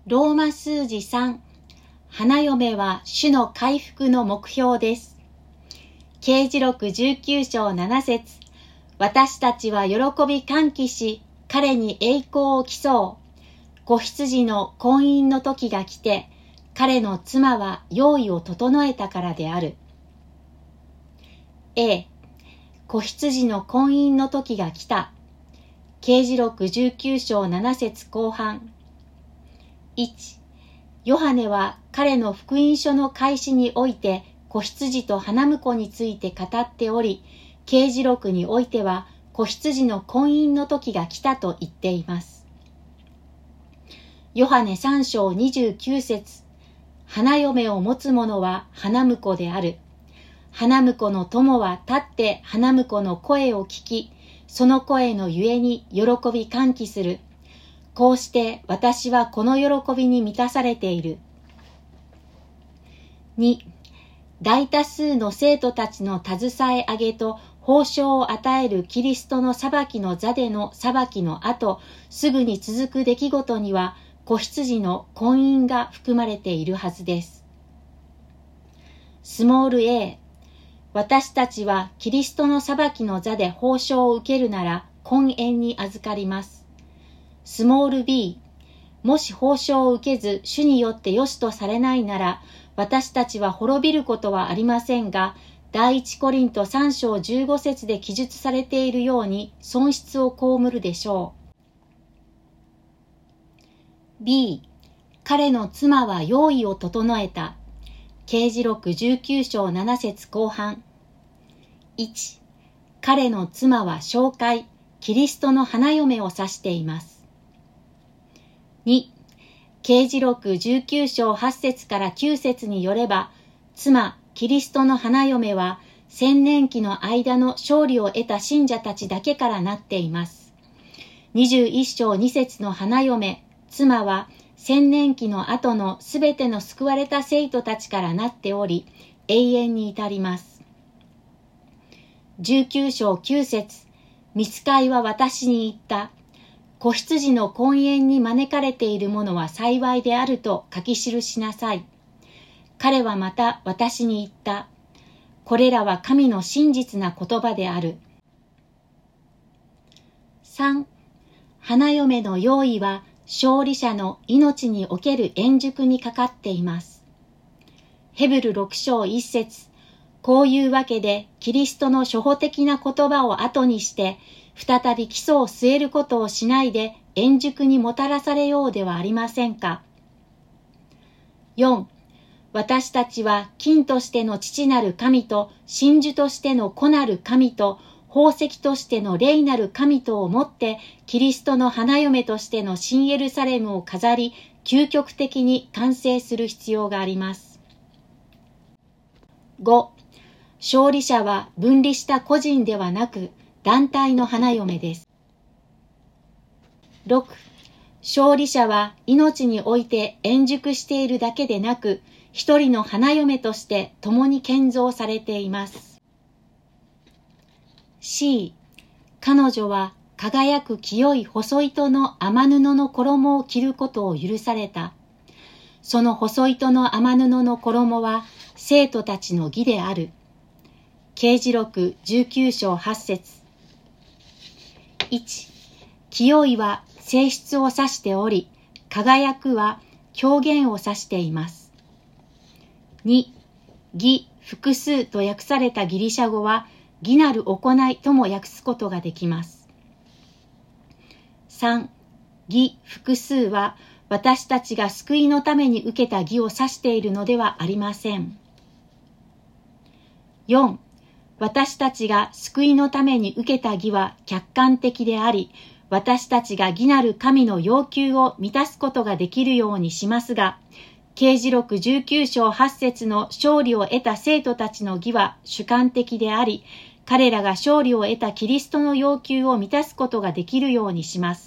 ローマ数字3、花嫁は主の回復の目標です。啓示録19章7節、私たちは喜び歓喜し、彼に栄光を競う。子羊の婚姻の時が来て、彼の妻は用意を整えたからである。A、子羊の婚姻の時が来た。啓示録19章7節後半。1、ヨハネは彼の福音書の開始において子羊と花婿について語っており、啓示録においては子羊の婚姻の時が来たと言っています。ヨハネ3章29節、花嫁を持つ者は花婿である。花婿の友は立って花婿の声を聞き、その声のゆえに喜び歓喜する。こうして私はこの喜びに満たされている。2、大多数の生徒たちの携え上げと報奨を与えるキリストの裁きの座での裁きの後、すぐに続く出来事には子羊の婚姻が含まれているはずです。スモール a、私たちはキリストの裁きの座で報奨を受けるなら婚姻に預かります。スモール b、もし報奨を受けず主によって良しとされないなら、私たちは滅びることはありませんが、第一コリント3章15節で記述されているように損失を被るでしょう。b、彼の妻は用意を整えた。啓示録19章7節後半。1、彼の妻は紹介、キリストの花嫁を指しています。2、啓示録19章8節から9節によれば、妻、キリストの花嫁は、千年期の間の勝利を得た信者たちだけからなっています。21章2節の花嫁、妻は、千年期の後のすべての救われた生徒たちからなっており、永遠に至ります。19章9節、御使いは私に言った。子羊の婚宴に招かれている者は幸いであると書き記しなさい。彼はまた私に言った。これらは神の真実な言葉である。3、花嫁の用意は勝利者の命における円熟にかかっています。ヘブル6章1節、こういうわけでキリストの初歩的な言葉を後にして、再び基礎を据えることをしないで円熟にもたらされようではありませんか。4、私たちは金としての父なる神と真珠としての子なる神と宝石としての霊なる神とをもってキリストの花嫁としての新エルサレムを飾り、究極的に完成する必要があります。5、勝利者は分離した個人ではなく団体の花嫁です。6、勝利者は命において円熟しているだけでなく、一人の花嫁として共に建造されています。C、彼女は輝く清い細糸の雨布の衣を着ることを許された。その細糸の雨布の衣は生徒たちの義である。啓示録19章8節。1、清いは性質を指しており、輝くは表現を指しています。2、義、複数と訳されたギリシャ語は、義なる行いとも訳すことができます。3、義、複数は、私たちが救いのために受けた義を指しているのではありません。4、私たちが救いのために受けた義は客観的であり、私たちが義なる神の要求を満たすことができるようにしますが、啓示録19章8節の勝利を得た生徒たちの義は主観的であり、彼らが勝利を得たキリストの要求を満たすことができるようにします。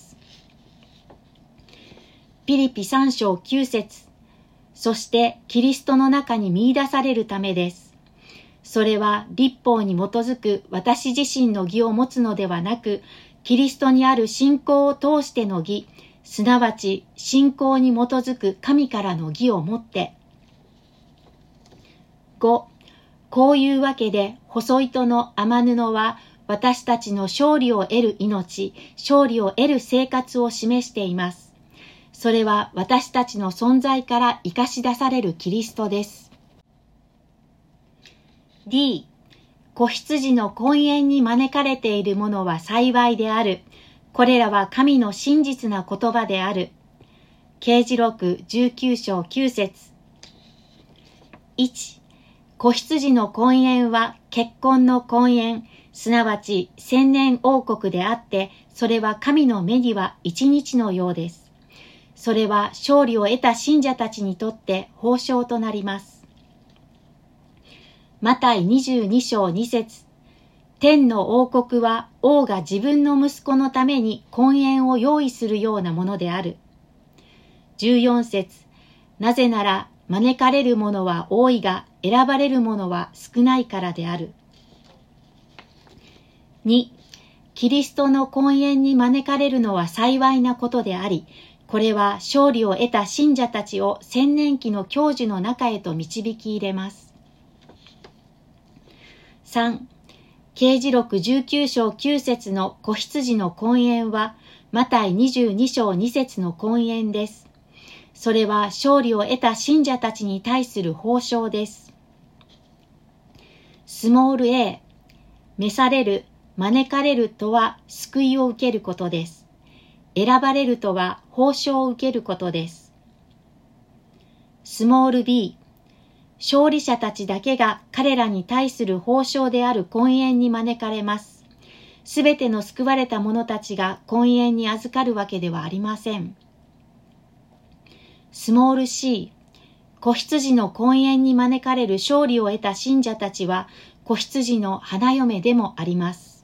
ピリピ3章9節、そしてキリストの中に見出されるためです。それは律法に基づく私自身の義を持つのではなく、キリストにある信仰を通しての義、 すなわち信仰に基づく神からの義をもって。5、こういうわけで細糸の雨布は私たちの勝利を得る命、勝利を得る生活を示しています。それは私たちの存在から生かし出されるキリストです。D、子羊の婚宴に招かれている者は幸いである。これらは神の真実な言葉である。啓示録19章9節。1、子羊の婚宴は結婚の婚宴、すなわち千年王国であって、それは神の目には一日のようです。それは勝利を得た信者たちにとって報奨となります。マタイ22章2節。天の王国は王が自分の息子のために婚宴を用意するようなものである。14節。なぜなら招かれる者は多いが選ばれる者は少ないからである。2、キリストの婚宴に招かれるのは幸いなことであり、これは勝利を得た信者たちを千年期の享受の中へと導き入れます。3、啓示録19章9節の子羊の婚宴は、マタイ22章2節の婚宴です。それは勝利を得た信者たちに対する報奨です。スモール a、召される、招かれるとは救いを受けることです。選ばれるとは報奨を受けることです。スモール b、勝利者たちだけが彼らに対する報奨である婚宴に招かれます。すべての救われた者たちが婚宴に預かるわけではありません。スモール c、子羊の婚宴に招かれる勝利を得た信者たちは子羊の花嫁でもあります。